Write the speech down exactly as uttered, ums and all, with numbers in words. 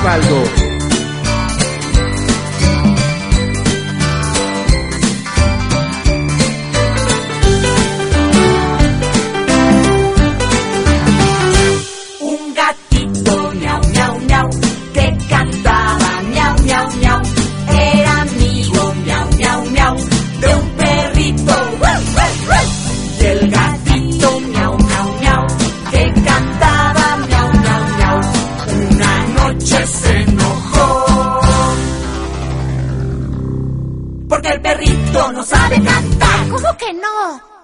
caldo. Un gatito miau, miau, miau, que cantaba miau, miau, miau, era amigo miau, miau, miau, de un perrito. Y el gatito miau, miau, miau, que cantaba miau, miau, miau, una noche se enojó porque el perrito no sabe cantar. ¿Cómo que no?